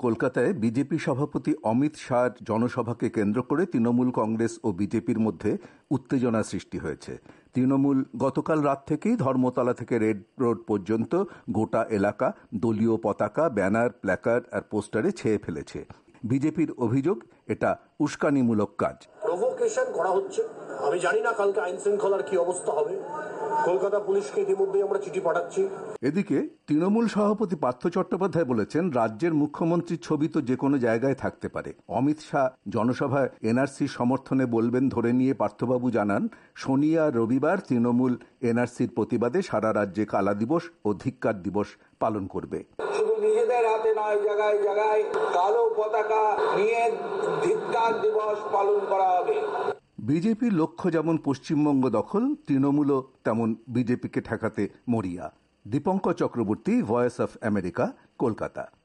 কলকাতায় বিজেপি সভাপতি অমিত শাহর জনসভাকে কেন্দ্র করে তৃণমূল কংগ্রেস ও বিজেপির মধ্যে উত্তেজনা সৃষ্টি হয়েছে। তৃণমূল গতকাল রাত থেকেই ধর্মতলা থেকে রেড রোড পর্যন্ত গোটা এলাকা দলীয় পতাকা, ব্যানার, প্ল্যাকার্ড আর পোস্টারে ছেয়ে ফেলেছে। বিজেপির অভিযোগ এটা উস্কানিমূলক কাজ। প্রভোকেশন করা হচ্ছে। আমি জানি না কালকে আইন শৃঙ্খলার কি অবস্থা হবে। কলকাতা পুলিশকে ইতিমধ্যেই আমরা চিঠি পাঠাচ্ছি। এদিকে তৃণমূল সভাপতি পার্থ চট্টোপাধ্যায় বলেছেন, রাজ্যের মুখ্যমন্ত্রীর ছবি তো যে কোনো জায়গায় থাকতে পারে। অমিত শাহ জনসভায় এনআরসির সমর্থনে বলবেন ধরে নিয়ে পার্থবাবু জানান, শনি আর রবিবার তৃণমূল এনআরসির প্রতিবাদে সারা রাজ্যে কালা দিবস ও ধিক্কার দিবস পালন করবে। শুধু নিজেদের হাতে নয়, জায়গায় জায়গায় কালো পতাকা নিয়ে ধিক্কার দিবস পালন করা হবে। বিজেপির লক্ষ্য যেমন পশ্চিমবঙ্গ দখল, তৃণমূলও তেমন বিজেপিকে ঠেকাতে মরিয়া। Dipankar Chakraborty, voice of America, Kolkata.